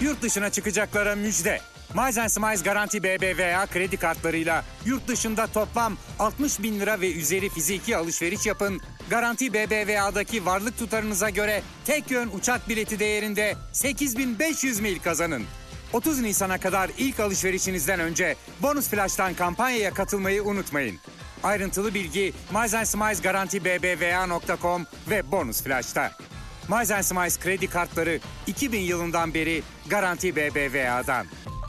Yurt dışına çıkacaklara müjde. Miles & Smiles Garanti BBVA kredi kartlarıyla yurt dışında toplam 60 bin lira ve üzeri fiziki alışveriş yapın. Garanti BBVA'daki varlık tutarınıza göre tek yön uçak bileti değerinde 8.500 mil kazanın. 30 Nisan'a kadar ilk alışverişinizden önce Bonus Flash'tan kampanyaya katılmayı unutmayın. Ayrıntılı bilgi Miles & Smiles Garanti BBVA.com ve Bonus Flash'ta. Miles & Smiles kredi kartları 2000 yılından beri Garanti BBVA'dan.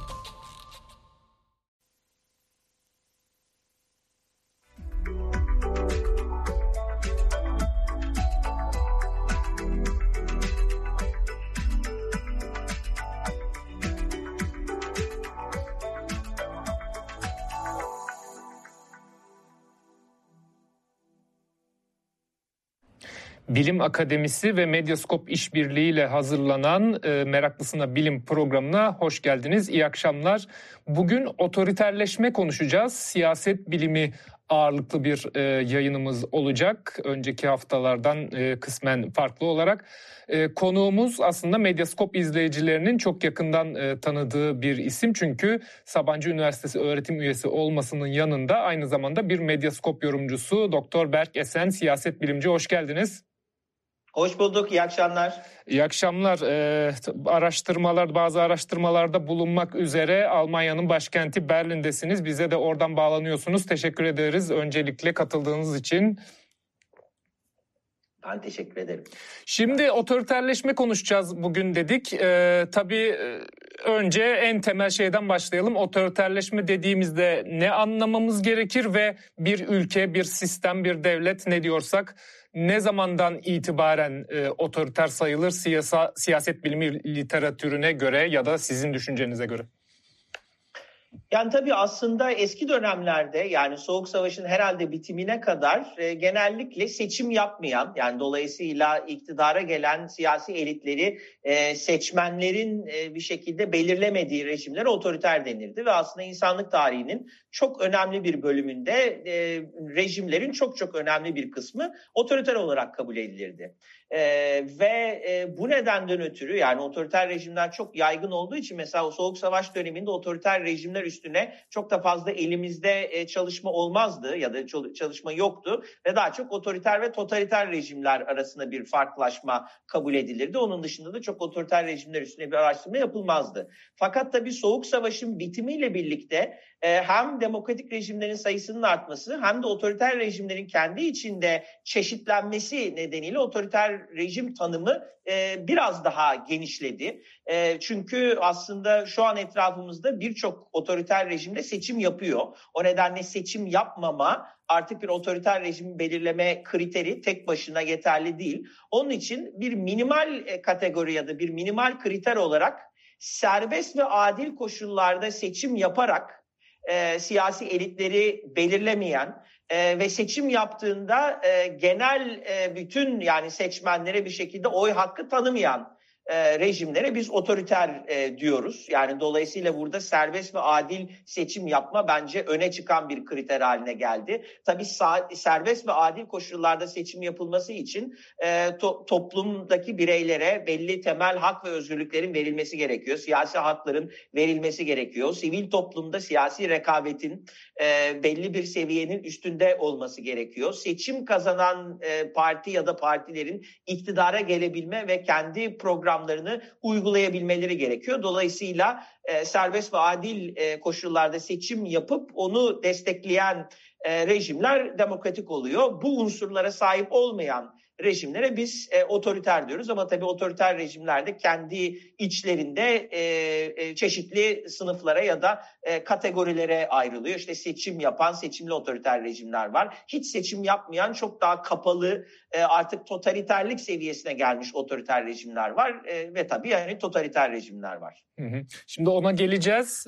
Bilim Akademisi ve Medyaskop işbirliğiyle hazırlanan Meraklısına Bilim programına hoş geldiniz. İyi akşamlar. Bugün otoriterleşme konuşacağız. Siyaset bilimi ağırlıklı bir yayınımız olacak. Önceki haftalardan kısmen farklı olarak. Konuğumuz aslında Medyaskop izleyicilerinin çok yakından tanıdığı bir isim. Çünkü Sabancı Üniversitesi öğretim üyesi olmasının yanında aynı zamanda bir Medyaskop yorumcusu Doktor Berk Esen, siyaset bilimci. Hoş geldiniz. Hoş bulduk, iyi akşamlar. İyi akşamlar. Bazı araştırmalarda bulunmak üzere Almanya'nın başkenti Berlin'desiniz. Bize de oradan bağlanıyorsunuz. Teşekkür ederiz öncelikle katıldığınız için. Ben teşekkür ederim. Şimdi otoriterleşme konuşacağız bugün dedik. Tabii önce en temel şeyden başlayalım. Otoriterleşme dediğimizde ne anlamamız gerekir ve bir ülke, bir sistem, bir devlet ne diyorsak ne zamandan itibaren otoriter sayılır siyaset bilimi literatürüne göre ya da sizin düşüncenize göre? Yani tabii aslında eski dönemlerde, yani Soğuk Savaş'ın herhalde bitimine kadar genellikle seçim yapmayan, yani dolayısıyla iktidara gelen siyasi elitleri seçmenlerin bir şekilde belirlemediği rejimlere otoriter denirdi. Ve aslında insanlık tarihinin çok önemli bir bölümünde rejimlerin çok önemli bir kısmı otoriter olarak kabul edilirdi. Bu nedenden ötürü, yani otoriter rejimler çok yaygın olduğu için mesela o Soğuk Savaş döneminde otoriter rejimler üstüne çok da fazla elimizde çalışma olmazdı ya da çalışma yoktu ve daha çok otoriter ve totaliter rejimler arasında bir farklılaşma kabul edilirdi. Onun dışında da çok otoriter rejimler üstüne bir araştırma yapılmazdı. Fakat tabii Soğuk Savaş'ın bitimiyle birlikte hem demokratik rejimlerin sayısının artması hem de otoriter rejimlerin kendi içinde çeşitlenmesi nedeniyle otoriter rejim tanımı biraz daha genişledi. Çünkü aslında şu an etrafımızda birçok otoriter rejimde seçim yapıyor. O nedenle seçim yapmama artık bir otoriter rejimi belirleme kriteri tek başına yeterli değil. Onun için bir minimal kategori ya da bir minimal kriter olarak serbest ve adil koşullarda seçim yaparak siyasi elitleri belirlemeyen ve seçim yaptığında genel bütün, yani seçmenlere bir şekilde oy hakkı tanımayan rejimlere biz otoriter diyoruz. Yani dolayısıyla burada serbest ve adil seçim yapma bence öne çıkan bir kriter haline geldi. Tabii serbest ve adil koşullarda seçim yapılması için toplumdaki bireylere belli temel hak ve özgürlüklerin verilmesi gerekiyor. Siyasi hakların verilmesi gerekiyor. Sivil toplumda siyasi rekabetin belli bir seviyenin üstünde olması gerekiyor. Seçim kazanan parti ya da partilerin iktidara gelebilme ve kendi programlarını uygulayabilmeleri gerekiyor. Dolayısıyla serbest ve adil koşullarda seçim yapıp onu destekleyen rejimler demokratik oluyor. Bu unsurlara sahip olmayan rejimlere biz otoriter diyoruz ama tabii otoriter rejimler de kendi içlerinde çeşitli sınıflara ya da kategorilere ayrılıyor. İşte seçim yapan, seçimli otoriter rejimler var. Hiç seçim yapmayan, çok daha kapalı, artık totaliterlik seviyesine gelmiş otoriter rejimler var ve tabii yani totaliter rejimler var. Şimdi ona geleceğiz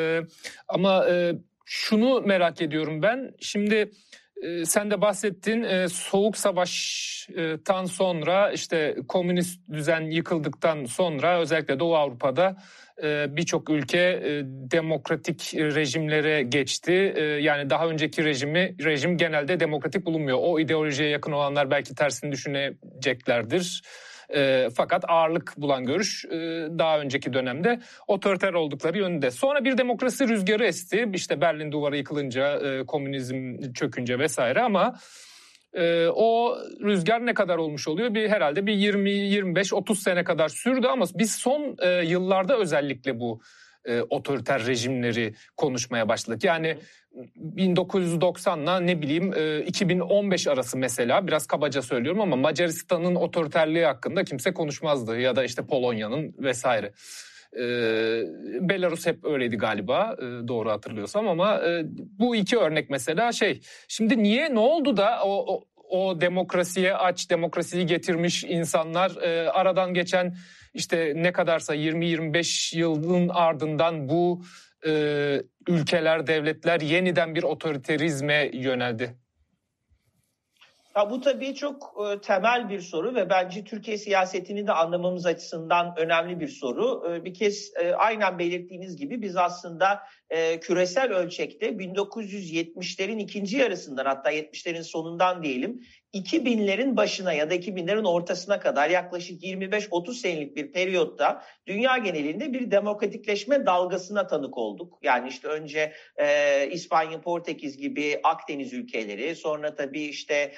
ama şunu merak ediyorum ben. Şimdi sen de bahsettin, Soğuk Savaş'tan sonra işte komünist düzen yıkıldıktan sonra özellikle Doğu Avrupa'da birçok ülke demokratik rejimlere geçti. Yani daha önceki rejim genelde demokratik bulunmuyor. O ideolojiye yakın olanlar belki tersini düşüneceklerdir. Fakat ağırlık bulan görüş daha önceki dönemde otoriter oldukları yönünde. Sonra bir demokrasi rüzgarı esti. İşte Berlin Duvarı yıkılınca, komünizm çökünce vesaire, ama o rüzgar ne kadar olmuş oluyor? Herhalde bir 20-25-30 sene kadar sürdü, ama biz son yıllarda özellikle bu otoriter rejimleri konuşmaya başladık. Yani 1990'la 2015 arası mesela, biraz kabaca söylüyorum ama Macaristan'ın otoriterliği hakkında kimse konuşmazdı, ya da işte Polonya'nın vesaire. Belarus hep öyleydi galiba, doğru hatırlıyorsam, ama bu iki örnek mesela şimdi ne oldu da o demokrasiye demokrasiyi getirmiş insanlar aradan geçen işte ne kadarsa 20-25 yılın ardından bu ülkeler, devletler yeniden bir otoriterizme yöneldi? Ya bu tabii çok temel bir soru ve bence Türkiye siyasetini de anlamamız açısından önemli bir soru. Bir kez aynen belirttiğiniz gibi biz aslında küresel ölçekte 1970'lerin ikinci yarısından, hatta 70'lerin sonundan diyelim, 2000'lerin başına ya da 2000'lerin ortasına kadar yaklaşık 25-30 senelik bir periyotta dünya genelinde bir demokratikleşme dalgasına tanık olduk. Yani işte önce İspanya, Portekiz gibi Akdeniz ülkeleri, sonra tabii işte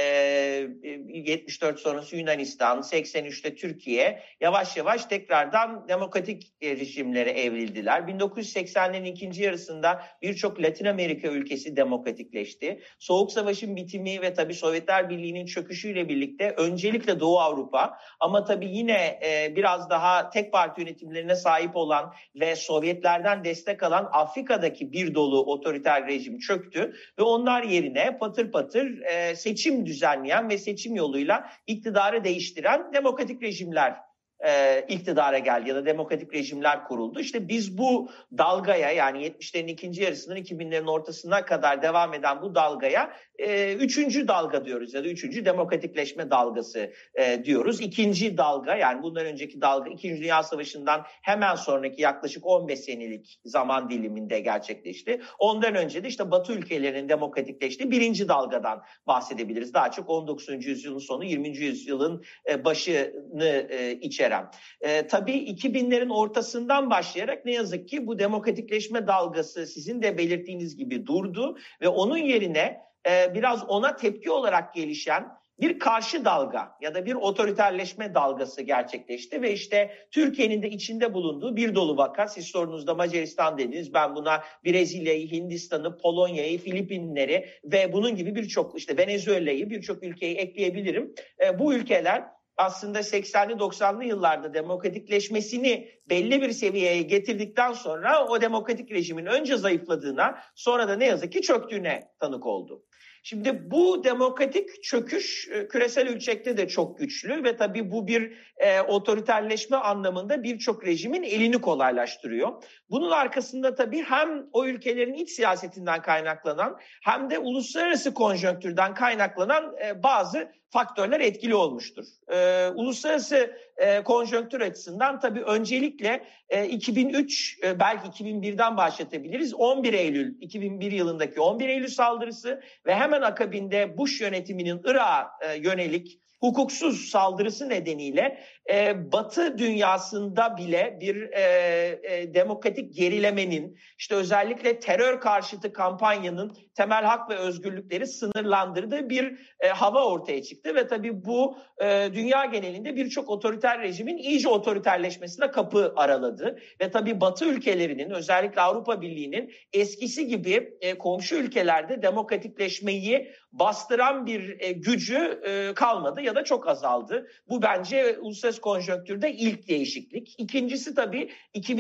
74 sonrası Yunanistan, 83'te Türkiye yavaş yavaş tekrardan demokratik rejimlere evrildiler. 1980'lerin ikinci yarısında birçok Latin Amerika ülkesi demokratikleşti. Soğuk Savaş'ın bitimi ve tabii Sovyetler Birliği'nin çöküşüyle birlikte öncelikle Doğu Avrupa, ama tabii yine biraz daha tek parti yönetimlerine sahip olan ve Sovyetlerden destek alan Afrika'daki bir dolu otoriter rejim çöktü ve onlar yerine patır patır seçim düzenleyen ve seçim yoluyla iktidarı değiştiren demokratik rejimler iktidara geldi ya da demokratik rejimler kuruldu. İşte biz bu dalgaya, yani 70'lerin ikinci yarısından 2000'lerin ortasına kadar devam eden bu dalgaya üçüncü dalga diyoruz ya da üçüncü demokratikleşme dalgası diyoruz. İkinci dalga, yani bundan önceki dalga İkinci Dünya Savaşı'ndan hemen sonraki yaklaşık 15 senelik zaman diliminde gerçekleşti. Ondan önce de işte Batı ülkelerinin demokratikleştiği birinci dalgadan bahsedebiliriz. Daha çok 19. yüzyılın sonu 20. yüzyılın başını içeren. Tabii 2000'lerin ortasından başlayarak ne yazık ki bu demokratikleşme dalgası sizin de belirttiğiniz gibi durdu ve onun yerine biraz ona tepki olarak gelişen bir karşı dalga ya da bir otoriterleşme dalgası gerçekleşti ve işte Türkiye'nin de içinde bulunduğu bir dolu vaka, siz sorunuzda Macaristan dediniz, ben buna Brezilya'yı, Hindistan'ı, Polonya'yı, Filipinleri ve bunun gibi birçok, işte Venezuela'yı, birçok ülkeyi ekleyebilirim. Bu ülkeler aslında 80'li 90'lı yıllarda demokratikleşmesini belli bir seviyeye getirdikten sonra o demokratik rejimin önce zayıfladığına, sonra da ne yazık ki çöktüğüne tanık oldu. Şimdi bu demokratik çöküş küresel ölçekte de çok güçlü ve tabii bu bir otoriterleşme anlamında birçok rejimin elini kolaylaştırıyor. Bunun arkasında tabii hem o ülkelerin iç siyasetinden kaynaklanan hem de uluslararası konjonktürden kaynaklanan bazı faktörler etkili olmuştur. Uluslararası konjonktür açısından tabii öncelikle 2003, belki 2001'den başlatabiliriz. 11 Eylül 2001 yılındaki 11 Eylül saldırısı ve hemen akabinde Bush yönetiminin Irak'a yönelik hukuksuz saldırısı nedeniyle Batı dünyasında bile bir demokratik gerilemenin, işte özellikle terör karşıtı kampanyanın temel hak ve özgürlükleri sınırlandırdığı bir hava ortaya çıktı ve tabii bu dünya genelinde birçok otoriter rejimin iyice otoriterleşmesine kapı araladı ve tabii Batı ülkelerinin, özellikle Avrupa Birliği'nin eskisi gibi komşu ülkelerde demokratikleşmeyi bastıran bir gücü kalmadı ya da çok azaldı. Bu bence uluslararası konjonktürde ilk değişiklik. İkincisi tabii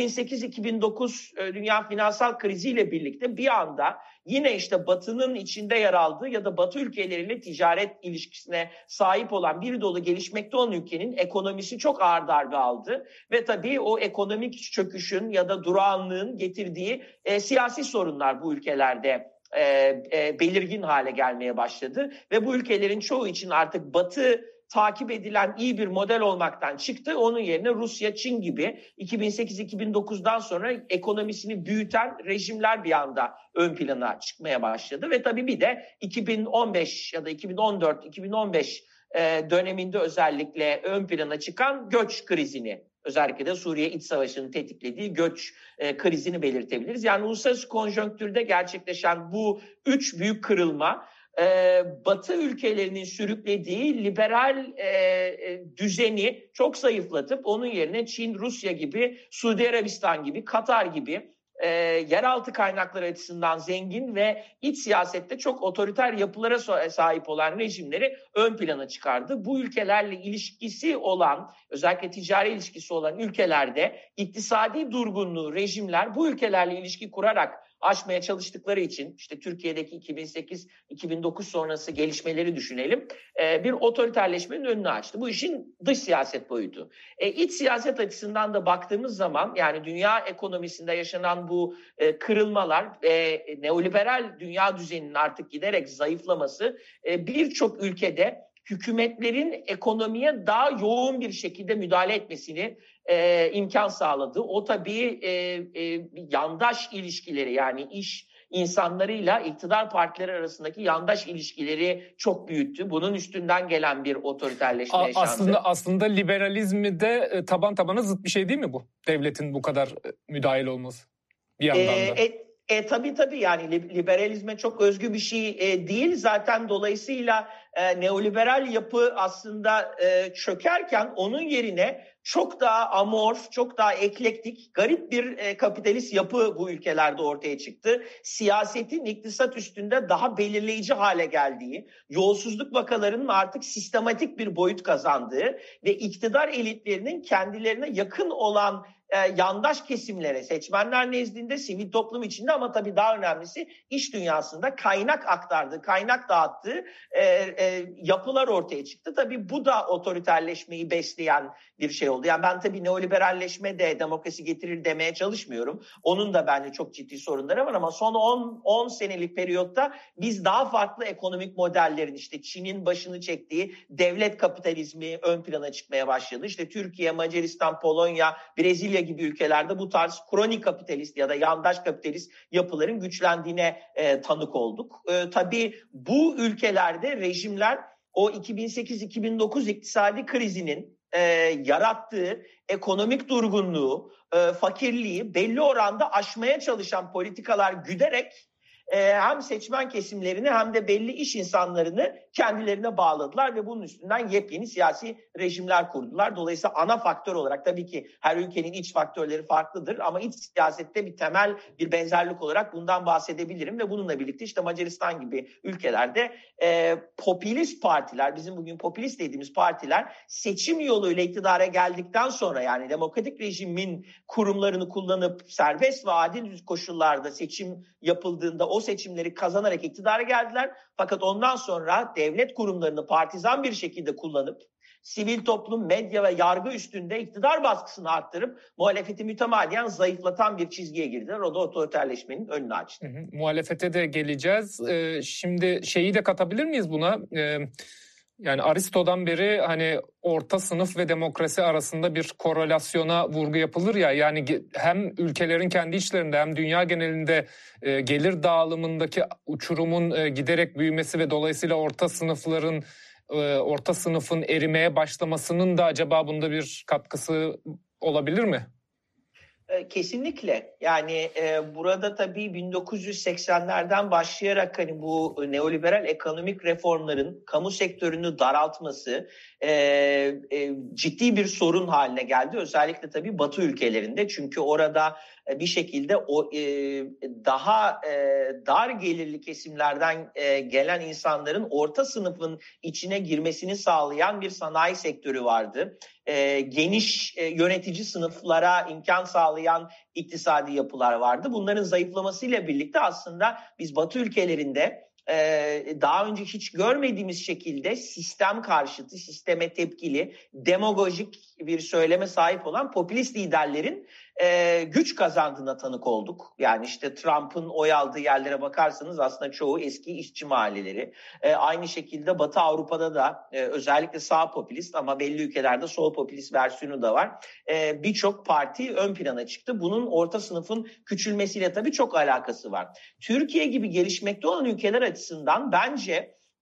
2008-2009 dünya finansal kriziyle birlikte bir anda yine işte Batı'nın içinde yer aldığı ya da Batı ülkeleriyle ticaret ilişkisine sahip olan bir dolu gelişmekte olan ülkenin ekonomisi çok ağır darbe aldı. Ve tabii o ekonomik çöküşün ya da durağanlığın getirdiği siyasi sorunlar bu ülkelerde belirgin hale gelmeye başladı. Ve bu ülkelerin çoğu için artık Batı takip edilen iyi bir model olmaktan çıktı. Onun yerine Rusya, Çin gibi 2008-2009'dan sonra ekonomisini büyüten rejimler bir anda ön plana çıkmaya başladı. Ve tabii bir de 2015 ya da 2014-2015 döneminde özellikle ön plana çıkan göç krizini, özellikle de Suriye İç Savaşı'nın tetiklediği göç krizini belirtebiliriz. Yani uluslararası konjonktürde gerçekleşen bu üç büyük kırılma Batı ülkelerinin sürüklediği liberal düzeni çok zayıflatıp onun yerine Çin, Rusya gibi, Suudi Arabistan gibi, Katar gibi yeraltı kaynakları açısından zengin ve iç siyasette çok otoriter yapılara sahip olan rejimleri ön plana çıkardı. Bu ülkelerle ilişkisi olan, özellikle ticari ilişkisi olan ülkelerde iktisadi durgunluğu rejimler bu ülkelerle ilişki kurarak aşmaya çalıştıkları için, işte Türkiye'deki 2008-2009 sonrası gelişmeleri düşünelim, bir otoriterleşmenin önünü açtı. Bu işin dış siyaset boyutu. İç siyaset açısından da baktığımız zaman, yani dünya ekonomisinde yaşanan bu kırılmalar, neoliberal dünya düzeninin artık giderek zayıflaması birçok ülkede hükümetlerin ekonomiye daha yoğun bir şekilde müdahale etmesini imkan sağladı. O tabii yandaş ilişkileri, yani iş insanlarıyla iktidar partileri arasındaki yandaş ilişkileri çok büyüttü. Bunun üstünden gelen bir otoriterleşme yaşandı. Aslında liberalizmi de taban tabana zıt bir şey değil mi bu? Devletin bu kadar müdahil olması bir yandan da. Tabii yani liberalizme çok özgü bir şey değil. Zaten dolayısıyla neoliberal yapı aslında çökerken onun yerine çok daha amorf, çok daha eklektik, garip bir kapitalist yapı bu ülkelerde ortaya çıktı. Siyasetin iktisat üstünde daha belirleyici hale geldiği, yolsuzluk vakalarının artık sistematik bir boyut kazandığı ve iktidar elitlerinin kendilerine yakın olan yandaş kesimlere, seçmenler nezdinde, sivil toplum içinde, ama tabii daha önemlisi iş dünyasında kaynak aktardığı, kaynak dağıttığı yapılar ortaya çıktı. Tabii bu da otoriterleşmeyi besleyen bir şey oldu. Yani ben tabii neoliberalleşme de demokrasi getirir demeye çalışmıyorum. Onun da bence çok ciddi sorunları var, ama son 10 senelik periyotta biz daha farklı ekonomik modellerin, işte Çin'in başını çektiği devlet kapitalizmi ön plana çıkmaya başladı. İşte Türkiye, Macaristan, Polonya, Brezilya gibi ülkelerde bu tarz kronik kapitalist ya da yandaş kapitalist yapıların güçlendiğine tanık olduk. Tabii bu ülkelerde rejimler o 2008-2009 iktisadi krizinin yarattığı ekonomik durgunluğu, fakirliği belli oranda aşmaya çalışan politikalar güderek hem seçmen kesimlerini hem de belli iş insanlarını kendilerine bağladılar ve bunun üstünden yepyeni siyasi rejimler kurdular. Dolayısıyla ana faktör olarak, tabii ki her ülkenin iç faktörleri farklıdır, ama iç siyasette bir temel bir benzerlik olarak bundan bahsedebilirim ve bununla birlikte işte Macaristan gibi ülkelerde popülist partiler, bizim bugün popülist dediğimiz partiler seçim yoluyla iktidara geldikten sonra, yani demokratik rejimin kurumlarını kullanıp serbest ve adil koşullarda seçim yapıldığında o seçimleri kazanarak iktidara geldiler. Fakat ondan sonra devlet kurumlarını partizan bir şekilde kullanıp sivil toplum, medya ve yargı üstünde iktidar baskısını arttırıp muhalefeti mütemadiyen zayıflatan bir çizgiye girdiler. O da otoriterleşmenin önünü açtı. Muhalefete de geleceğiz. Şimdi şeyi de katabilir miyiz buna? Yani Aristo'dan beri hani orta sınıf ve demokrasi arasında bir korelasyona vurgu yapılır ya, yani hem ülkelerin kendi içlerinde hem dünya genelinde gelir dağılımındaki uçurumun giderek büyümesi ve dolayısıyla orta sınıfın erimeye başlamasının da acaba bunda bir katkısı olabilir mi? Kesinlikle. Yani burada tabii 1980'lerden başlayarak hani bu neoliberal ekonomik reformların kamu sektörünü daraltması ciddi bir sorun haline geldi. Özellikle tabii Batı ülkelerinde, çünkü orada bir şekilde o daha dar gelirli kesimlerden gelen insanların orta sınıfın içine girmesini sağlayan bir sanayi sektörü vardı. Geniş yönetici sınıflara imkan sağlayan iktisadi yapılar vardı. Bunların zayıflamasıyla birlikte aslında biz Batı ülkelerinde daha önce hiç görmediğimiz şekilde sistem karşıtı, sisteme tepkili, demagojik bir söyleme sahip olan popülist liderlerin güç kazandığına tanık olduk. Yani işte Trump'ın oy aldığı yerlere bakarsanız aslında çoğu eski işçi mahalleleri. Aynı şekilde Batı Avrupa'da da özellikle sağ popülist, ama belli ülkelerde sol popülist versiyonu da var. Birçok parti ön plana çıktı. Bunun orta sınıfın küçülmesiyle tabii çok alakası var. Türkiye gibi gelişmekte olan ülkeler açısından bence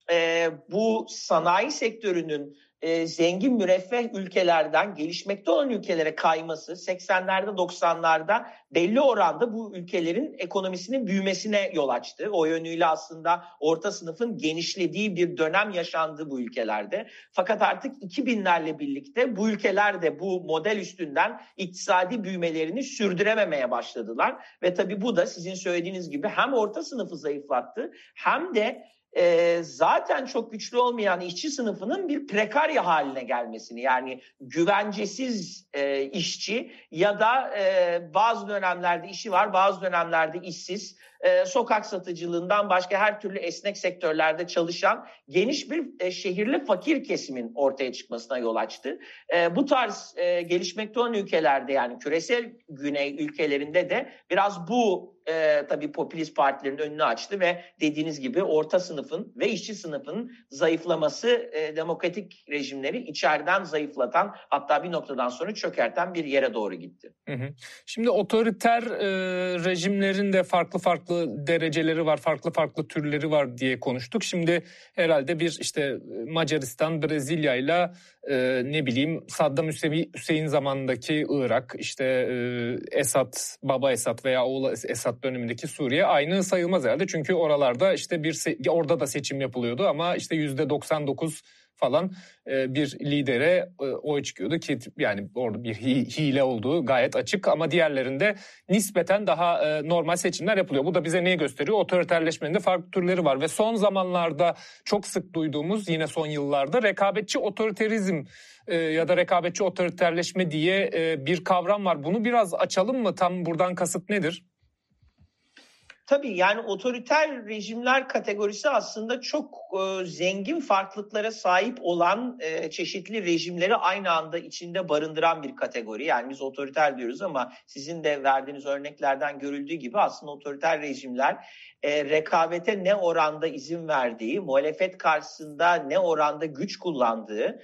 bu sanayi sektörünün zengin müreffeh ülkelerden gelişmekte olan ülkelere kayması 80'lerde 90'larda belli oranda bu ülkelerin ekonomisinin büyümesine yol açtı. O yönüyle aslında orta sınıfın genişlediği bir dönem yaşandı bu ülkelerde. Fakat artık 2000'lerle birlikte bu ülkeler de bu model üstünden iktisadi büyümelerini sürdürememeye başladılar. Ve tabii bu da sizin söylediğiniz gibi hem orta sınıfı zayıflattı hem de zaten çok güçlü olmayan işçi sınıfının bir prekarya haline gelmesini, yani güvencesiz işçi ya da bazı dönemlerde işi var, bazı dönemlerde işsiz, sokak satıcılığından başka her türlü esnek sektörlerde çalışan geniş bir şehirli fakir kesimin ortaya çıkmasına yol açtı. Bu tarz gelişmekte olan ülkelerde, yani küresel güney ülkelerinde de biraz bu tabii popülist partilerin önünü açtı ve dediğiniz gibi orta sınıfın ve işçi sınıfının zayıflaması demokratik rejimleri içeriden zayıflatan, hatta bir noktadan sonra çökerten bir yere doğru gitti. Şimdi otoriter rejimlerin de farklı dereceleri var, farklı türleri var diye konuştuk. Şimdi herhalde bir işte Macaristan, Brezilya'yla ne bileyim Saddam Hüseyin zamanındaki Irak, işte Esad, Baba Esad veya oğlu Esad dönemindeki Suriye aynı sayılmaz herhalde. Çünkü oralarda işte orada da seçim yapılıyordu ama işte %99 falan bir lidere oy çıkıyordu ki yani orada bir hile olduğu gayet açık, ama diğerlerinde nispeten daha normal seçimler yapılıyor. Bu da bize neyi gösteriyor? Otoriterleşmenin de farklı türleri var ve son zamanlarda çok sık duyduğumuz, yine son yıllarda rekabetçi otoriterizm ya da rekabetçi otoriterleşme diye bir kavram var. Bunu biraz açalım mı? Tam buradan kasıt nedir? Tabii, yani otoriter rejimler kategorisi aslında çok zengin farklılıklara sahip olan çeşitli rejimleri aynı anda içinde barındıran bir kategori. Yani biz otoriter diyoruz ama sizin de verdiğiniz örneklerden görüldüğü gibi aslında otoriter rejimler rekabete ne oranda izin verdiği, muhalefet karşısında ne oranda güç kullandığı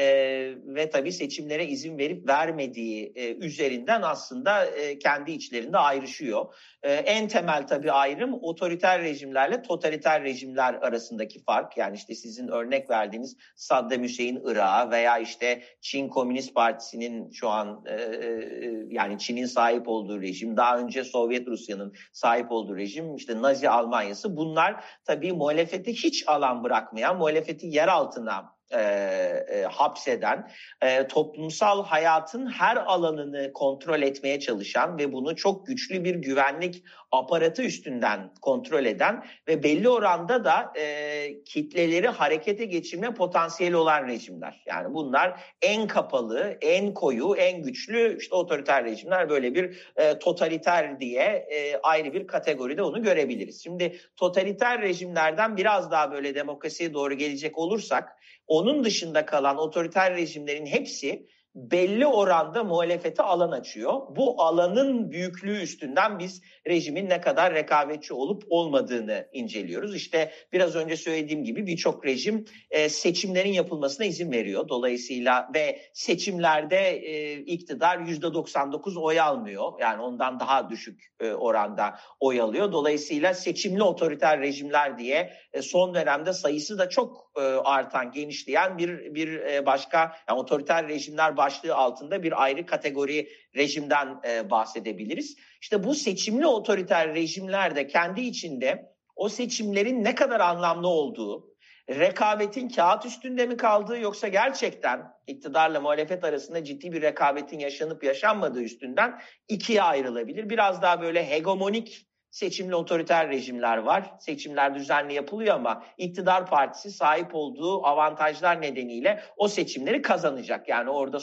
ve tabii seçimlere izin verip vermediği üzerinden aslında kendi içlerinde ayrışıyor. En temel tabii ayrım otoriter rejimlerle totaliter rejimler arasındaki fark. Yani işte sizin örnek verdiğiniz Saddam Hüseyin Irak'a veya işte Çin Komünist Partisi'nin şu an yani Çin'in sahip olduğu rejim, daha önce Sovyet Rusya'nın sahip olduğu rejim, işte Nazi Almanya'sı, bunlar tabii muhalefete hiç alan bırakmayan, muhalefeti yer altına hapseden, toplumsal hayatın her alanını kontrol etmeye çalışan ve bunu çok güçlü bir güvenlik aparatı üstünden kontrol eden ve belli oranda da kitleleri harekete geçirme potansiyeli olan rejimler. Yani bunlar en kapalı, en koyu, en güçlü işte otoriter rejimler. Böyle bir totaliter diye ayrı bir kategoride onu görebiliriz. Şimdi totaliter rejimlerden biraz daha böyle demokrasiye doğru gelecek olursak, onun dışında kalan otoriter rejimlerin hepsi belli oranda muhalefete alan açıyor. Bu alanın büyüklüğü üstünden biz rejimin ne kadar rekabetçi olup olmadığını inceliyoruz. İşte biraz önce söylediğim gibi birçok rejim seçimlerin yapılmasına izin veriyor. Dolayısıyla ve seçimlerde iktidar %99 oy almıyor. Yani ondan daha düşük oranda oy alıyor. Dolayısıyla seçimli otoriter rejimler diye son dönemde sayısı da çok artan, genişleyen bir başka, yani otoriter rejimler başlığı altında bir ayrı kategori rejimden bahsedebiliriz. İşte bu seçimli otoriter rejimler de kendi içinde o seçimlerin ne kadar anlamlı olduğu, rekabetin kağıt üstünde mi kaldığı yoksa gerçekten iktidarla muhalefet arasında ciddi bir rekabetin yaşanıp yaşanmadığı üstünden ikiye ayrılabilir. Biraz daha böyle hegemonik seçimli otoriter rejimler var. Seçimler düzenli yapılıyor ama iktidar partisi sahip olduğu avantajlar nedeniyle o seçimleri kazanacak. Yani orada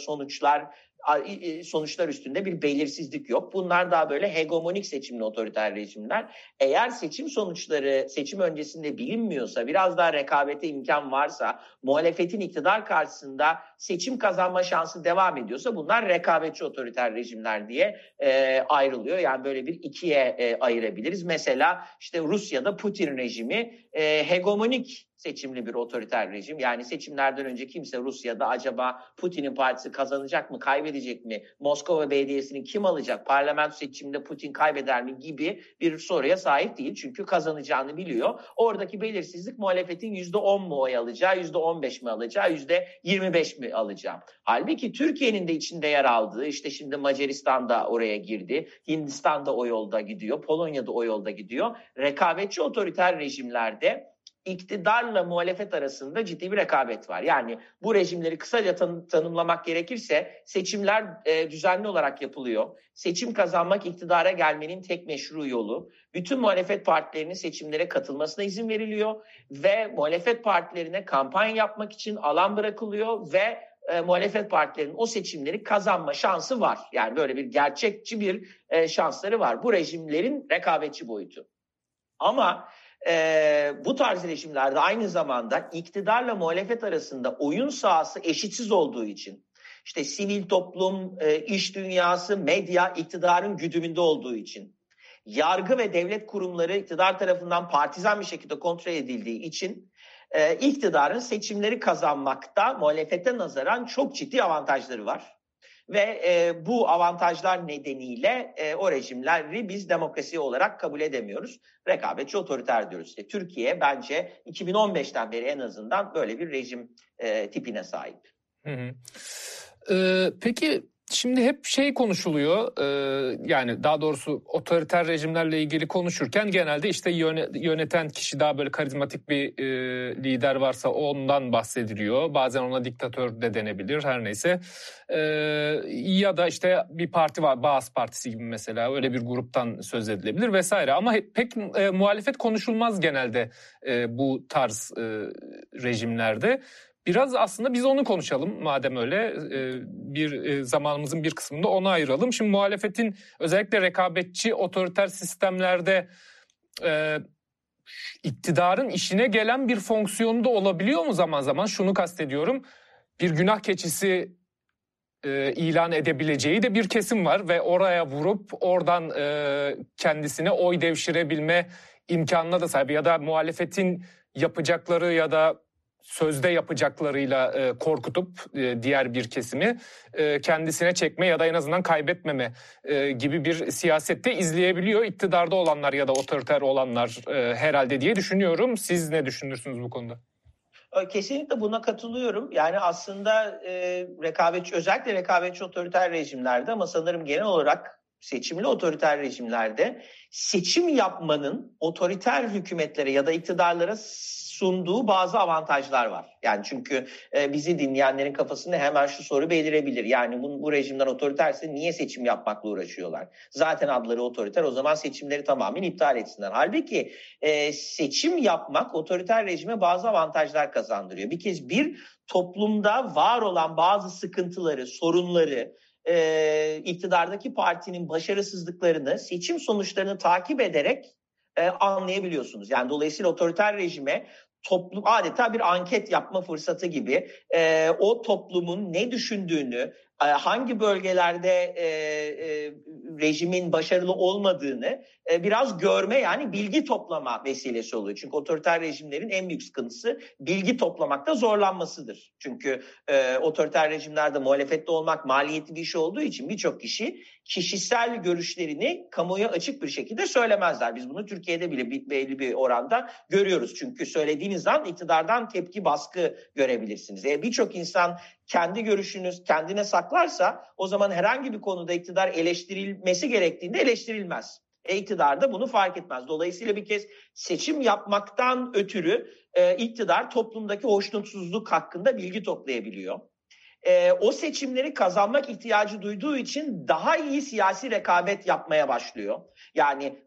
sonuçlar üstünde bir belirsizlik yok. Bunlar daha böyle hegemonik seçimli otoriter rejimler. Eğer seçim sonuçları seçim öncesinde bilinmiyorsa, biraz daha rekabete imkan varsa, muhalefetin iktidar karşısında seçim kazanma şansı devam ediyorsa bunlar rekabetçi otoriter rejimler diye ayrılıyor. Yani böyle bir ikiye ayırabiliriz. Mesela işte Rusya'da Putin rejimi hegemonik seçimli bir otoriter rejim. Yani seçimlerden önce kimse Rusya'da acaba Putin'in partisi kazanacak mı, kaybedecek mi? Moskova Belediyesi'ni kim alacak? Parlamento seçiminde Putin kaybeder mi gibi bir soruya sahip değil. Çünkü kazanacağını biliyor. Oradaki belirsizlik muhalefetin %10 mu oy alacağı, %15 mi alacağı, %25 mi alacağı. Halbuki Türkiye'nin de içinde yer aldığı, işte şimdi Macaristan'da oraya girdi, Hindistan'da o yolda gidiyor, Polonya'da o yolda gidiyor. Rekabetçi otoriter rejimlerde iktidarla muhalefet arasında ciddi bir rekabet var. Yani bu rejimleri kısaca tanımlamak gerekirse seçimler düzenli olarak yapılıyor. Seçim kazanmak iktidara gelmenin tek meşru yolu. Bütün muhalefet partilerinin seçimlere katılmasına izin veriliyor ve muhalefet partilerine kampanya yapmak için alan bırakılıyor ve muhalefet partilerinin o seçimleri kazanma şansı var. Yani böyle bir gerçekçi bir şansları var. Bu rejimlerin rekabetçi boyutu. Ama bu tarz rejimlerde aynı zamanda iktidarla muhalefet arasında oyun sahası eşitsiz olduğu için, işte sivil toplum, iş dünyası, medya iktidarın güdümünde olduğu için, yargı ve devlet kurumları iktidar tarafından partizan bir şekilde kontrol edildiği için iktidarın seçimleri kazanmakta muhalefete nazaran çok ciddi avantajları var. Ve bu avantajlar nedeniyle o rejimleri biz demokrasi olarak kabul edemiyoruz. Rekabetçi otoriter diyoruz. İşte Türkiye bence 2015'ten beri en azından böyle bir rejim tipine sahip. Peki şimdi hep konuşuluyor, yani daha doğrusu otoriter rejimlerle ilgili konuşurken genelde işte yöneten kişi daha böyle karizmatik bir lider varsa ondan bahsediliyor. Bazen ona diktatör de denebilir, her neyse. Ya da işte bir parti var, Baas Partisi gibi mesela, öyle bir gruptan söz edilebilir vesaire. Ama pek muhalefet konuşulmaz genelde bu tarz rejimlerde. Biraz aslında biz onu konuşalım madem öyle, bir zamanımızın bir kısmında ona ayıralım. Şimdi muhalefetin özellikle rekabetçi otoriter sistemlerde iktidarın işine gelen bir fonksiyonu da olabiliyor mu zaman zaman? Şunu kastediyorum, bir günah keçisi ilan edebileceği de bir kesim var ve oraya vurup oradan kendisine oy devşirebilme imkanına da sahip. Ya da muhalefetin yapacakları ya da sözde yapacaklarıyla korkutup diğer bir kesimi kendisine çekme ya da en azından kaybetmeme gibi bir siyasette izleyebiliyor iktidarda olanlar ya da otoriter olanlar herhalde diye düşünüyorum. Siz ne düşünürsünüz bu konuda? Kesinlikle buna katılıyorum. Yani aslında özellikle rekabetçi otoriter rejimlerde, ama sanırım genel olarak seçimli otoriter rejimlerde seçim yapmanın otoriter hükümetlere ya da iktidarlara sunduğu bazı avantajlar var. Yani çünkü bizi dinleyenlerin kafasında hemen şu soru belirebilir. Yani bu rejimler otoriterse niye seçim yapmakla uğraşıyorlar? Zaten adları otoriter, o zaman seçimleri tamamen iptal etsinler. Halbuki seçim yapmak otoriter rejime bazı avantajlar kazandırıyor. Bir kez toplumda var olan bazı sıkıntıları, sorunları, iktidardaki partinin başarısızlıklarını, seçim sonuçlarını takip ederek anlayabiliyorsunuz. Yani dolayısıyla otoriter rejime toplum adeta bir anket yapma fırsatı gibi o toplumun ne düşündüğünü, hangi bölgelerde rejimin başarılı olmadığını biraz görme, yani bilgi toplama vesilesi oluyor. Çünkü otoriter rejimlerin en büyük sıkıntısı bilgi toplamakta zorlanmasıdır. Çünkü otoriter rejimlerde muhalefette olmak maliyetli bir iş olduğu için birçok kişi kişisel görüşlerini kamuoya açık bir şekilde söylemezler. Biz bunu Türkiye'de bile belli bir oranda görüyoruz. Çünkü söylediğiniz an iktidardan tepki, baskı görebilirsiniz. Birçok insan kendi görüşünü kendine saklarsa o zaman herhangi bir konuda iktidar eleştirilmesi gerektiğinde eleştirilmez. İktidar da bunu fark etmez. Dolayısıyla bir kez seçim yapmaktan ötürü iktidar toplumdaki hoşnutsuzluk hakkında bilgi toplayabiliyor. O seçimleri kazanmak ihtiyacı duyduğu için daha iyi siyasi rekabet yapmaya başlıyor. Yani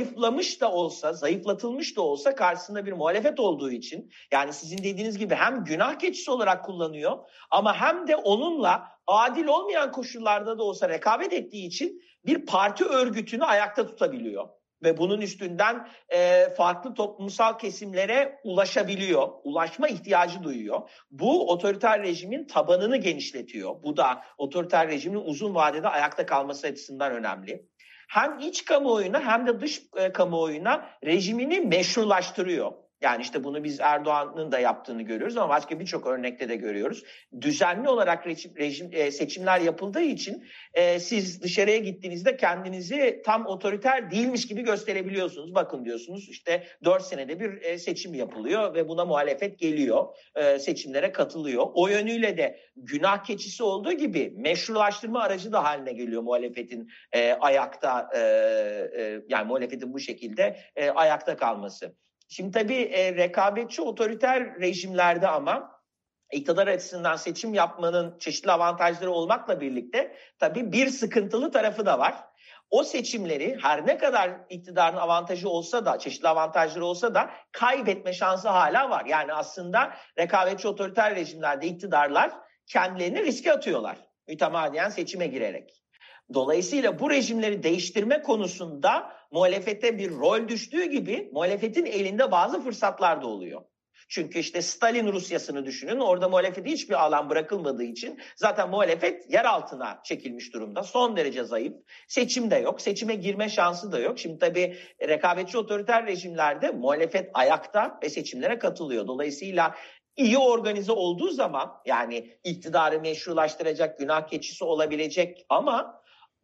zayıflatılmış da olsa karşısında bir muhalefet olduğu için, yani sizin dediğiniz gibi hem günah keçisi olarak kullanıyor ama hem de onunla adil olmayan koşullarda da olsa rekabet ettiği için bir parti örgütünü ayakta tutabiliyor. ve bunun üstünden farklı toplumsal kesimlere ulaşabiliyor, ulaşma ihtiyacı duyuyor. Bu otoriter rejimin tabanını genişletiyor. Bu da otoriter rejimin uzun vadede ayakta kalması açısından önemli. Hem iç kamuoyuna hem de dış kamuoyuna rejimini meşrulaştırıyor. Yani işte bunu biz Erdoğan'ın da yaptığını görüyoruz ama başka birçok örnekte de görüyoruz. Düzenli olarak seçimler yapıldığı için siz dışarıya gittiğinizde kendinizi tam otoriter değilmiş gibi gösterebiliyorsunuz. Bakın diyorsunuz işte 4 senede bir seçim yapılıyor ve buna muhalefet geliyor, seçimlere katılıyor. O yönüyle de günah keçisi olduğu gibi meşrulaştırma aracı da haline geliyor muhalefetin ayakta, yani muhalefetin bu şekilde ayakta kalması. Şimdi tabii rekabetçi otoriter rejimlerde ama iktidar açısından seçim yapmanın çeşitli avantajları olmakla birlikte tabii bir sıkıntılı tarafı da var. O seçimleri her ne kadar iktidarın avantajı olsa da, çeşitli avantajları olsa da kaybetme şansı hala var. Yani aslında rekabetçi otoriter rejimlerde iktidarlar kendilerini riske atıyorlar mütemadiyen seçime girerek. Dolayısıyla bu rejimleri değiştirme konusunda muhalefete bir rol düştüğü gibi muhalefetin elinde bazı fırsatlar da oluyor. Çünkü işte Stalin Rusyasını düşünün, orada muhalefete hiçbir alan bırakılmadığı için zaten muhalefet yer altına çekilmiş durumda. Son derece zayıf, seçim de yok, seçime girme şansı da yok. Şimdi tabii rekabetçi otoriter rejimlerde muhalefet ayakta ve seçimlere katılıyor. Dolayısıyla iyi organize olduğu zaman yani iktidarı meşrulaştıracak, günah keçisi olabilecek ama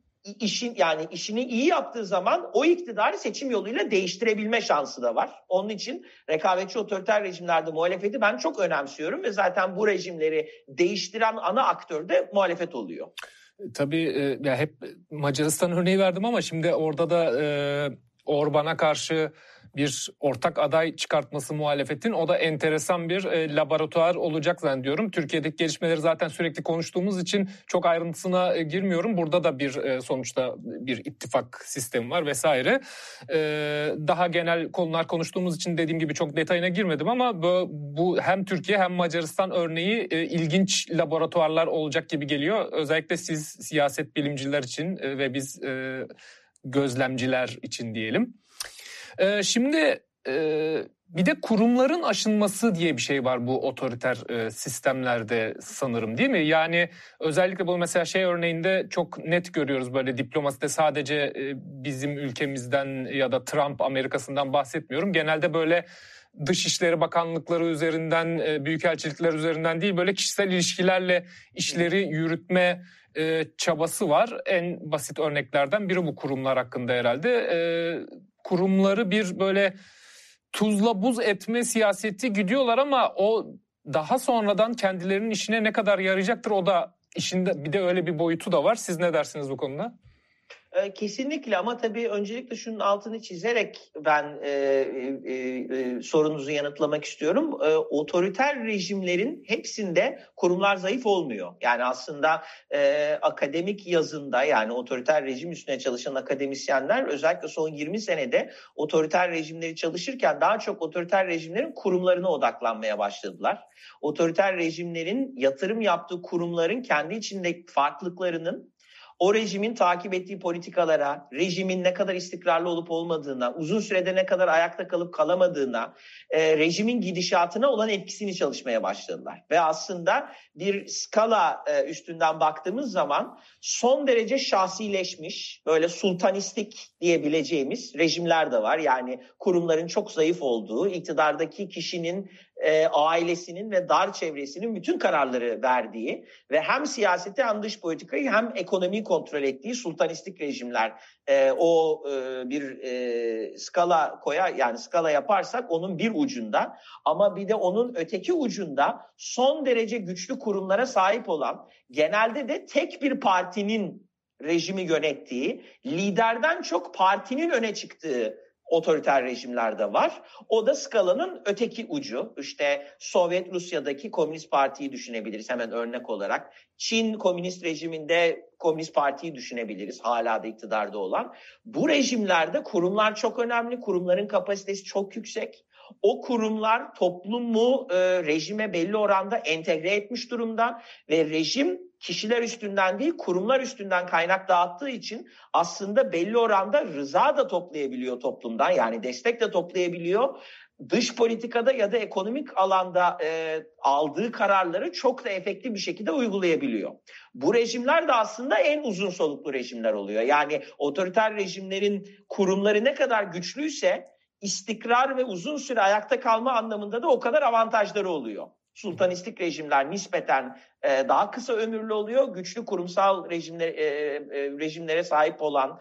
işini iyi yaptığı zaman o iktidarı seçim yoluyla değiştirebilme şansı da var. Onun için rekabetçi otoriter rejimlerde muhalefeti ben çok önemsiyorum ve zaten bu rejimleri değiştiren ana aktör de muhalefet oluyor. Tabii ya hep Macaristan örneği verdim ama şimdi orada da Orban'a karşı bir ortak aday çıkartması muhalefetin, o da enteresan bir laboratuvar olacak zannediyorum. Türkiye'deki gelişmeleri zaten sürekli konuştuğumuz için çok ayrıntısına girmiyorum. Burada da bir sonuçta bir ittifak sistemi var vesaire. Daha genel konular konuştuğumuz için dediğim gibi çok detayına girmedim ama bu hem Türkiye hem Macaristan örneği ilginç laboratuvarlar olacak gibi geliyor. Özellikle siz siyaset bilimciler için ve biz gözlemciler için diyelim. Şimdi bir de kurumların aşınması diye bir şey var bu otoriter sistemlerde sanırım, değil mi? Yani özellikle bu mesela örneğinde çok net görüyoruz, böyle diplomaside sadece bizim ülkemizden ya da Trump Amerika'sından bahsetmiyorum. Genelde böyle Dışişleri Bakanlıkları üzerinden, büyükelçilikler üzerinden değil, böyle kişisel ilişkilerle işleri yürütme çabası var. En basit örneklerden biri bu kurumlar hakkında herhalde. Kurumları bir böyle tuzla buz etme siyaseti gidiyorlar ama o daha sonradan kendilerinin işine ne kadar yarayacaktır, o da işinde bir de öyle bir boyutu da var. Siz ne dersiniz bu konuda? Kesinlikle ama tabii öncelikle şunun altını çizerek ben sorunuzu yanıtlamak istiyorum. Otoriter rejimlerin hepsinde kurumlar zayıf olmuyor. Yani aslında akademik yazında, yani otoriter rejim üstüne çalışan akademisyenler özellikle son 20 senede otoriter rejimleri çalışırken daha çok otoriter rejimlerin kurumlarına odaklanmaya başladılar. Otoriter rejimlerin yatırım yaptığı kurumların kendi içindeki farklılıklarının o rejimin takip ettiği politikalara, rejimin ne kadar istikrarlı olup olmadığına, uzun sürede ne kadar ayakta kalıp kalamadığına, rejimin gidişatına olan etkisini çalışmaya başladılar. Ve aslında bir skala üstünden baktığımız zaman son derece şahsileşmiş, böyle sultanistik diyebileceğimiz rejimler de var. Yani kurumların çok zayıf olduğu, iktidardaki kişinin ailesinin ve dar çevresinin bütün kararları verdiği ve hem siyaseti hem dış politikayı hem ekonomiyi kontrol ettiği sultanistik rejimler. Bir skala yaparsak onun bir ucunda, ama bir de onun öteki ucunda son derece güçlü kurumlara sahip olan, genelde de tek bir partinin rejimi yönettiği, liderden çok partinin öne çıktığı otoriter rejimler de var. O da skalanın öteki ucu. İşte Sovyet Rusya'daki Komünist Parti'yi düşünebiliriz hemen örnek olarak. Çin komünist rejiminde Komünist Parti'yi düşünebiliriz, hala da iktidarda olan. Bu rejimlerde kurumlar çok önemli. Kurumların kapasitesi çok yüksek. O kurumlar toplumu rejime belli oranda entegre etmiş durumda ve rejim kişiler üstünden değil kurumlar üstünden kaynak dağıttığı için aslında belli oranda rıza da toplayabiliyor toplumdan, yani destek de toplayabiliyor. Dış politikada ya da ekonomik alanda aldığı kararları çok da efektif bir şekilde uygulayabiliyor. Bu rejimler de aslında en uzun soluklu rejimler oluyor. Yani otoriter rejimlerin kurumları ne kadar güçlüyse istikrar ve uzun süre ayakta kalma anlamında da o kadar avantajları oluyor. Sultanistik rejimler nispeten daha kısa ömürlü oluyor. Güçlü kurumsal rejimlere sahip olan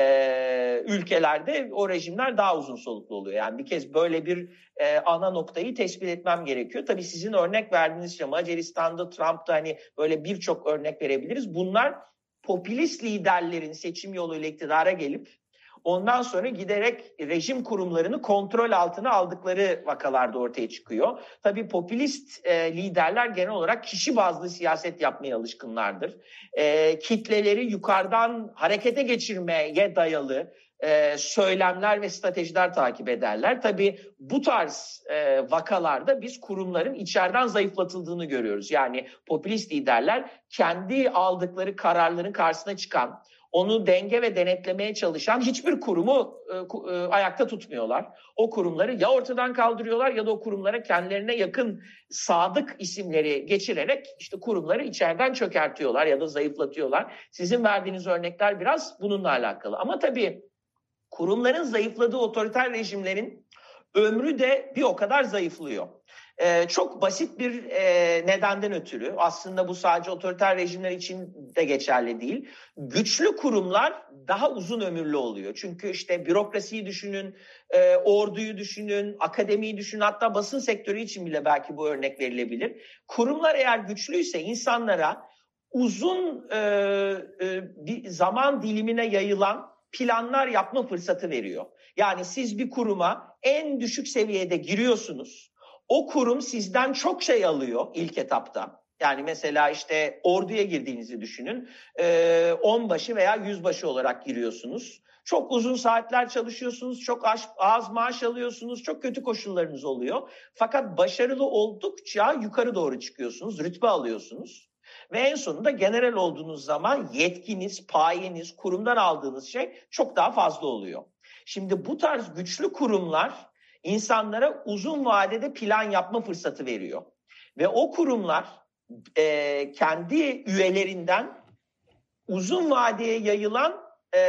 ülkelerde o rejimler daha uzun soluklu oluyor. Yani bir kez böyle bir ana noktayı tespit etmem gerekiyor. Tabii sizin örnek verdiğiniz şey Macaristan'da, Trump'ta hani böyle birçok örnek verebiliriz. Bunlar popülist liderlerin seçim yoluyla iktidara gelip ondan sonra giderek rejim kurumlarını kontrol altına aldıkları vakalarda ortaya çıkıyor. Tabii popülist liderler genel olarak kişi bazlı siyaset yapmaya alışkınlardır. Kitleleri yukarıdan harekete geçirmeye dayalı söylemler ve stratejiler takip ederler. Tabii bu tarz vakalarda biz kurumların içeriden zayıflatıldığını görüyoruz. Yani popülist liderler kendi aldıkları kararların karşısına çıkan, onu denge ve denetlemeye çalışan hiçbir kurumu ayakta tutmuyorlar. O kurumları ya ortadan kaldırıyorlar ya da o kurumlara kendilerine yakın sadık isimleri geçirerek işte kurumları içeriden çökertiyorlar ya da zayıflatıyorlar. Sizin verdiğiniz örnekler biraz bununla alakalı. Ama tabii kurumların zayıfladığı otoriter rejimlerin ömrü de bir o kadar zayıflıyor. Çok basit bir nedenden ötürü, aslında bu sadece otoriter rejimler için de geçerli değil. Güçlü kurumlar daha uzun ömürlü oluyor. Çünkü işte bürokrasiyi düşünün, orduyu düşünün, akademiyi düşünün, hatta basın sektörü için bile belki bu örnek verilebilir. Kurumlar eğer güçlüyse insanlara uzun bir zaman dilimine yayılan planlar yapma fırsatı veriyor. Yani siz bir kuruma en düşük seviyede giriyorsunuz. O kurum sizden çok şey alıyor ilk etapta. Yani mesela işte orduya girdiğinizi düşünün. Onbaşı veya yüzbaşı olarak giriyorsunuz. Çok uzun saatler çalışıyorsunuz, çok az maaş alıyorsunuz, çok kötü koşullarınız oluyor. Fakat başarılı oldukça yukarı doğru çıkıyorsunuz, rütbe alıyorsunuz. Ve en sonunda general olduğunuz zaman yetkiniz, payeniz, kurumdan aldığınız şey çok daha fazla oluyor. Şimdi bu tarz güçlü kurumlar insanlara uzun vadede plan yapma fırsatı veriyor. Ve o kurumlar kendi üyelerinden uzun vadeye yayılan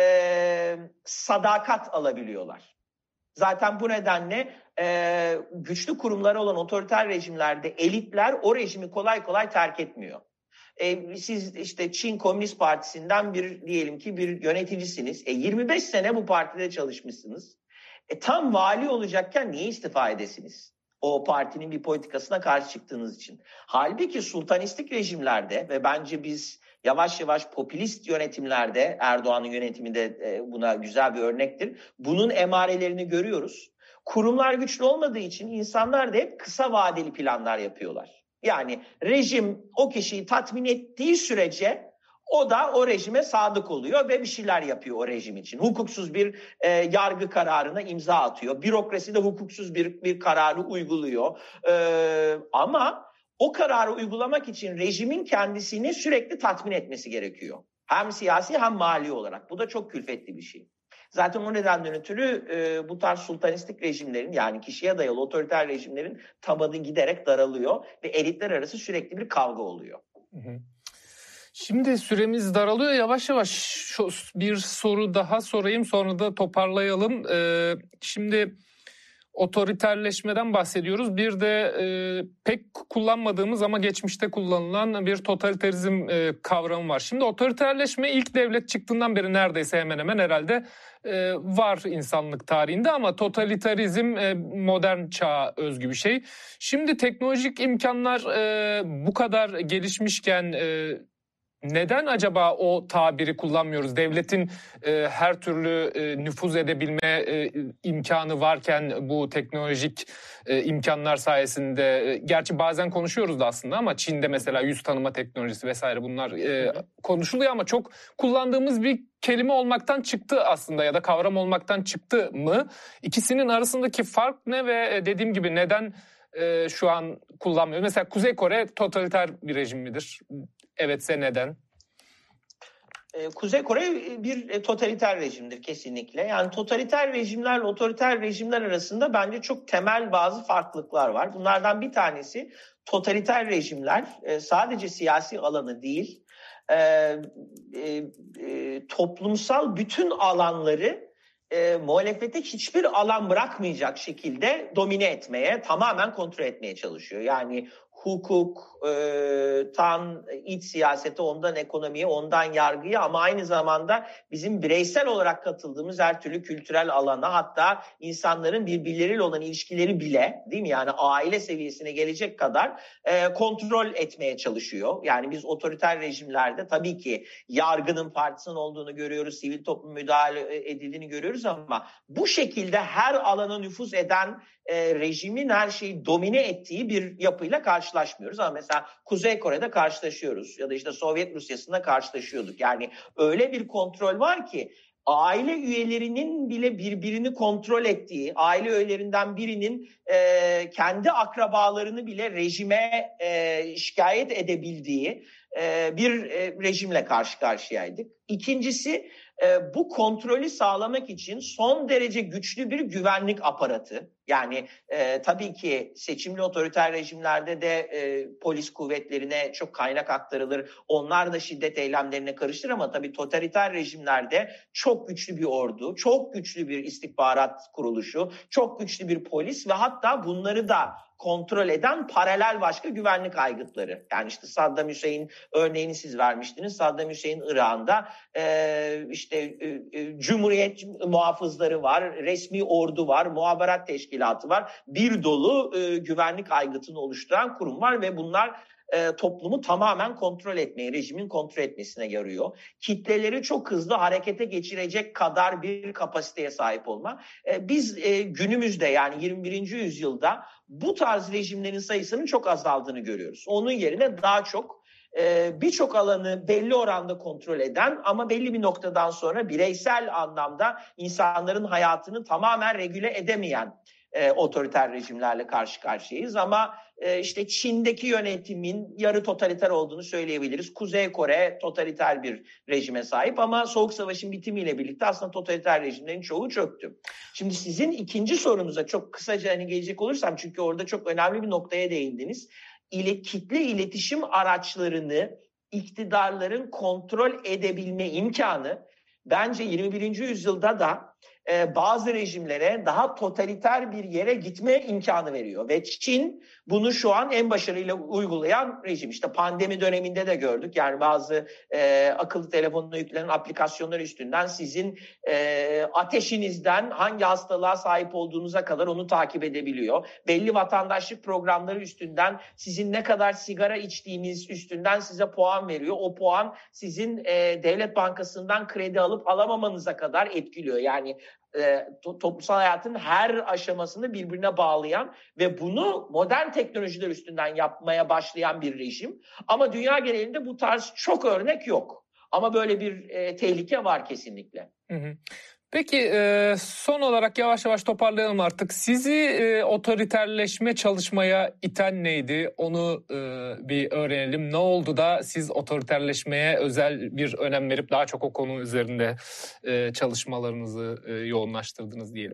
sadakat alabiliyorlar. Zaten bu nedenle güçlü kurumları olan otoriter rejimlerde elitler o rejimi kolay kolay terk etmiyor. Siz işte Çin Komünist Partisi'nden diyelim ki bir yöneticisiniz. 25 sene bu partide çalışmışsınız. Tam vali olacakken niye istifa edesiniz? O partinin bir politikasına karşı çıktığınız için. Halbuki sultanistik rejimlerde ve bence biz yavaş yavaş popülist yönetimlerde, Erdoğan'ın yönetiminde buna güzel bir örnektir. Bunun emarelerini görüyoruz. Kurumlar güçlü olmadığı için insanlar da hep kısa vadeli planlar yapıyorlar. Yani rejim o kişiyi tatmin ettiği sürece o da o rejime sadık oluyor ve bir şeyler yapıyor o rejim için. Hukuksuz bir yargı kararına imza atıyor. Bürokrasi de hukuksuz bir kararı uyguluyor. Ama o kararı uygulamak için rejimin kendisini sürekli tatmin etmesi gerekiyor. Hem siyasi hem mali olarak. Bu da çok külfetli bir şey. Zaten o nedenden ötürü bu tarz sultanistik rejimlerin, yani kişiye dayalı otoriter rejimlerin tabanı giderek daralıyor ve elitler arası sürekli bir kavga oluyor. Şimdi süremiz daralıyor. Yavaş yavaş bir soru daha sorayım, sonra da toparlayalım. Şimdi otoriterleşmeden bahsediyoruz. Bir de pek kullanmadığımız ama geçmişte kullanılan bir totalitarizm kavramı var. Şimdi otoriterleşme ilk devlet çıktığından beri neredeyse hemen hemen herhalde var insanlık tarihinde, ama totalitarizm modern çağa özgü bir şey. Şimdi teknolojik imkanlar bu kadar gelişmişken neden acaba o tabiri kullanmıyoruz? Devletin her türlü nüfuz edebilme imkanı varken bu teknolojik imkanlar sayesinde, gerçi bazen konuşuyoruz da aslında, ama Çin'de mesela yüz tanıma teknolojisi vesaire bunlar konuşuluyor ama çok kullandığımız bir kelime olmaktan çıktı aslında, ya da kavram olmaktan çıktı mı? İkisinin arasındaki fark ne ve dediğim gibi neden şu an kullanmıyor? Mesela Kuzey Kore totaliter bir rejim midir? Evetse neden? Kuzey Kore bir totaliter rejimdir kesinlikle. Yani totaliter rejimlerle otoriter rejimler arasında bence çok temel bazı farklılıklar var. Bunlardan bir tanesi totaliter rejimler sadece siyasi alanı değil, toplumsal bütün alanları muhalefete hiçbir alan bırakmayacak şekilde domine etmeye, tamamen kontrol etmeye çalışıyor. Yani hukuktan iç siyasete, ondan ekonomiye, ondan yargıya, ama aynı zamanda bizim bireysel olarak katıldığımız her türlü kültürel alana, hatta insanların birbirleriyle olan ilişkileri bile, değil mi? Yani aile seviyesine gelecek kadar kontrol etmeye çalışıyor. Yani biz otoriter rejimlerde tabii ki yargının partisinin olduğunu görüyoruz, sivil toplum müdahale edildiğini görüyoruz, ama bu şekilde her alana nüfuz eden rejimin her şeyi domine ettiği bir yapıyla karşılaşmıyoruz. Ama mesela Kuzey Kore'de karşılaşıyoruz ya da işte Sovyet Rusyası'nda karşılaşıyorduk. Yani öyle bir kontrol var ki aile üyelerinin bile birbirini kontrol ettiği, aile üyelerinden birinin kendi akrabalarını bile rejime şikayet edebildiği bir rejimle karşı karşıyaydık. İkincisi, bu kontrolü sağlamak için son derece güçlü bir güvenlik aparatı. Yani tabii ki seçimli otoriter rejimlerde de polis kuvvetlerine çok kaynak aktarılır. Onlar da şiddet eylemlerine karışır, ama tabii totaliter rejimlerde çok güçlü bir ordu, çok güçlü bir istihbarat kuruluşu, çok güçlü bir polis ve hatta bunları da kontrol eden paralel başka güvenlik aygıtları. Yani işte Saddam Hüseyin örneğini siz vermiştiniz. Saddam Hüseyin Irak'ında Cumhuriyet muhafızları var, resmi ordu var, muhaberat teşkilatı var. Bir dolu güvenlik aygıtını oluşturan kurum var ve bunlar toplumu tamamen kontrol etmeye, rejimin kontrol etmesine yarıyor. Kitleleri çok hızlı harekete geçirecek kadar bir kapasiteye sahip olma. Biz günümüzde, yani 21. yüzyılda bu tarz rejimlerin sayısının çok azaldığını görüyoruz. Onun yerine daha çok birçok alanı belli oranda kontrol eden ama belli bir noktadan sonra bireysel anlamda insanların hayatını tamamen regüle edemeyen otoriter rejimlerle karşı karşıyayız. Ama işte Çin'deki yönetimin yarı totaliter olduğunu söyleyebiliriz. Kuzey Kore totaliter bir rejime sahip, ama Soğuk Savaş'ın bitimiyle birlikte aslında totaliter rejimlerin çoğu çöktü. Şimdi sizin ikinci sorunuza çok kısaca gelecek olursam, çünkü orada çok önemli bir noktaya değindiniz. Kitle iletişim araçlarını iktidarların kontrol edebilme imkanı bence 21. yüzyılda da bazı rejimlere daha totaliter bir yere gitme imkanı veriyor. Ve Çin bunu şu an en başarıyla uygulayan rejim. İşte pandemi döneminde de gördük. Yani bazı akıllı telefonuna yüklenen aplikasyonlar üstünden sizin ateşinizden hangi hastalığa sahip olduğunuza kadar onu takip edebiliyor. Belli vatandaşlık programları üstünden sizin ne kadar sigara içtiğiniz üstünden size puan veriyor. O puan sizin devlet bankasından kredi alıp alamamanıza kadar etkiliyor. Yani toplumsal hayatın her aşamasını birbirine bağlayan ve bunu modern teknolojiler üstünden yapmaya başlayan bir rejim. Ama dünya genelinde bu tarz çok örnek yok. Ama böyle bir tehlike var kesinlikle. Hı hı. Peki son olarak yavaş yavaş toparlayalım artık. Sizi otoriterleşme çalışmaya iten neydi? Onu bir öğrenelim. Ne oldu da siz otoriterleşmeye özel bir önem verip daha çok o konu üzerinde çalışmalarınızı yoğunlaştırdınız diyelim.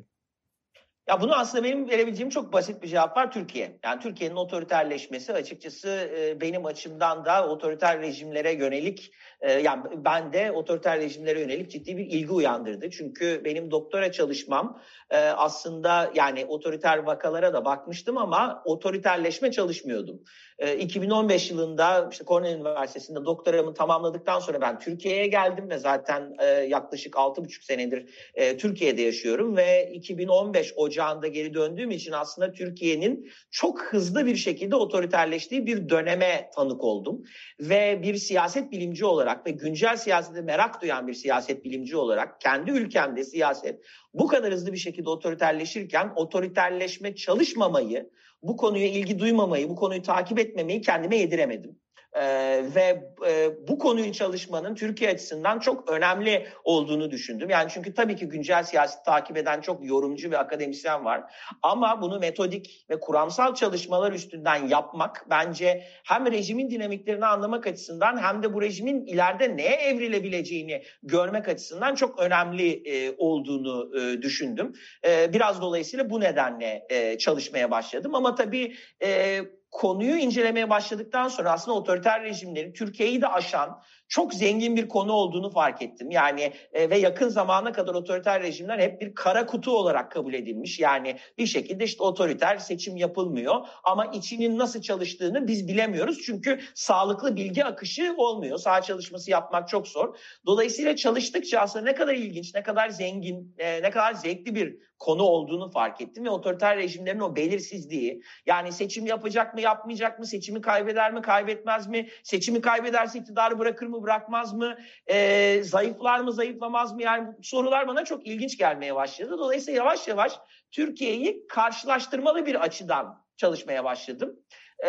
Ya bunu aslında benim verebileceğim çok basit bir cevap var: Türkiye. Yani Türkiye'nin otoriterleşmesi açıkçası benim açımdan da otoriter rejimlere yönelik, yani ben de otoriter rejimlere yönelik ciddi bir ilgi uyandırdı. Çünkü benim doktora çalışmam aslında, yani otoriter vakalara da bakmıştım ama otoriterleşme çalışmıyordum. 2015 yılında işte Cornell Üniversitesi'nde doktoramı tamamladıktan sonra ben Türkiye'ye geldim ve zaten yaklaşık 6,5 senedir Türkiye'de yaşıyorum ve 2015 Ocağı'nda geri döndüğüm için aslında Türkiye'nin çok hızlı bir şekilde otoriterleştiği bir döneme tanık oldum. Ve bir siyaset bilimci olarak ve güncel siyasete merak duyan bir siyaset bilimci olarak kendi ülkemde siyaset bu kadar hızlı bir şekilde otoriterleşirken otoriterleşme çalışmamayı, bu konuya ilgi duymamayı, bu konuyu takip etmemeyi kendime yediremedim. Bu konuyu çalışmanın Türkiye açısından çok önemli olduğunu düşündüm. Yani çünkü tabii ki güncel siyaseti takip eden çok yorumcu ve akademisyen var. Ama bunu metodik ve kuramsal çalışmalar üstünden yapmak bence hem rejimin dinamiklerini anlamak açısından hem de bu rejimin ileride neye evrilebileceğini görmek açısından çok önemli olduğunu düşündüm. Biraz dolayısıyla bu nedenle çalışmaya başladım. Ama tabii konuyu incelemeye başladıktan sonra aslında otoriter rejimlerin Türkiye'yi de aşan çok zengin bir konu olduğunu fark ettim. Yani ve yakın zamana kadar otoriter rejimler hep bir kara kutu olarak kabul edilmiş. Yani bir şekilde işte otoriter seçim yapılmıyor ama içinin nasıl çalıştığını biz bilemiyoruz. Çünkü sağlıklı bilgi akışı olmuyor. Saha çalışması yapmak çok zor. Dolayısıyla çalıştıkça aslında ne kadar ilginç, ne kadar zengin, ne kadar zevkli bir konu olduğunu fark ettim. Ve otoriter rejimlerin o belirsizliği, yani seçim yapacak mı, yapmayacak mı, seçimi kaybeder mi, kaybetmez mi, seçimi kaybederse iktidarı bırakır mı, bırakmaz mı, zayıflar mı, zayıflamaz mı, yani bu sorular bana çok ilginç gelmeye başladı. Dolayısıyla yavaş yavaş Türkiye'yi karşılaştırmalı bir açıdan çalışmaya başladım.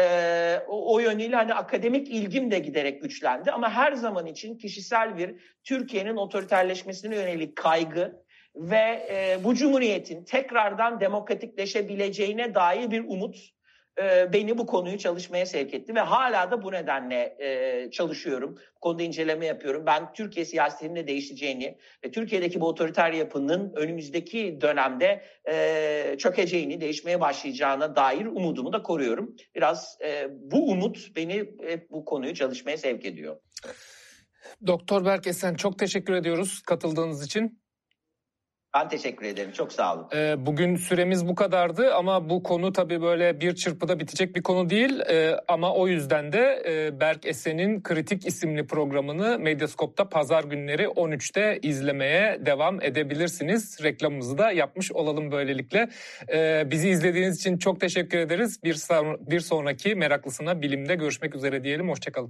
O yönüyle hani akademik ilgim de giderek güçlendi ama her zaman için kişisel bir Türkiye'nin otoriterleşmesine yönelik kaygı ve bu cumhuriyetin tekrardan demokratikleşebileceğine dair bir umut beni bu konuyu çalışmaya sevk etti ve hala da bu nedenle çalışıyorum. Bu konuda inceleme yapıyorum. Ben Türkiye siyasetinin de değişeceğini ve Türkiye'deki bu otoriter yapının önümüzdeki dönemde çökeceğini, değişmeye başlayacağına dair umudumu da koruyorum. Biraz bu umut beni bu konuyu çalışmaya sevk ediyor. Doktor Berk Esen, çok teşekkür ediyoruz katıldığınız için. Ben teşekkür ederim. Çok sağ olun. Bugün süremiz bu kadardı ama bu konu tabii böyle bir çırpıda bitecek bir konu değil. Ama o yüzden de Berk Esen'in Kritik isimli programını Medyascope'da pazar günleri 13'te izlemeye devam edebilirsiniz. Reklamımızı da yapmış olalım böylelikle. Bizi izlediğiniz için çok teşekkür ederiz. Bir sonraki Meraklısına Bilim'de görüşmek üzere diyelim. Hoşçakalın.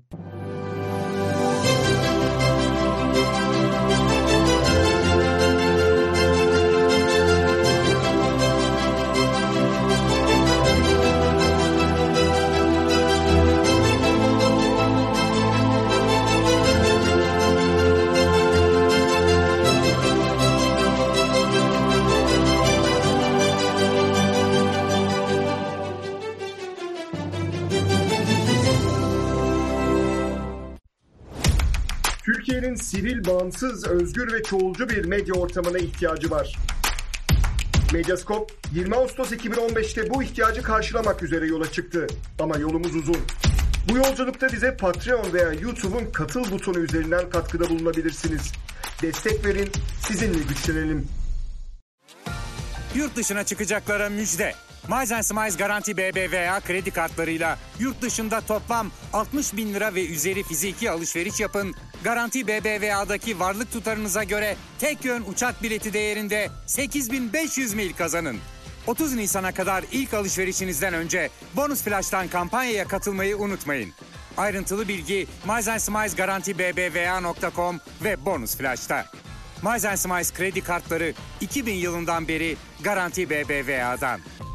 Türkiye'nin sivil, bağımsız, özgür ve çoğulcu bir medya ortamına ihtiyacı var. Medyascope 20 Ağustos 2015'te bu ihtiyacı karşılamak üzere yola çıktı. Ama yolumuz uzun. Bu yolculukta bize Patreon veya YouTube'un katıl butonu üzerinden katkıda bulunabilirsiniz. Destek verin, sizinle güçlenelim. Yurt dışına çıkacaklara müjde. Miles & Miles Garanti BBVA kredi kartlarıyla yurt dışında toplam 60 bin lira ve üzeri fiziki alışveriş yapın. Garanti BBVA'daki varlık tutarınıza göre tek yön uçak bileti değerinde 8.500 mil kazanın. 30 Nisan'a kadar ilk alışverişinizden önce Bonus Flash'tan kampanyaya katılmayı unutmayın. Ayrıntılı bilgi Miles & Miles Garanti BBVA.com ve Bonus Flash'ta. Miles & Miles kredi kartları 2000 yılından beri Garanti BBVA'dan.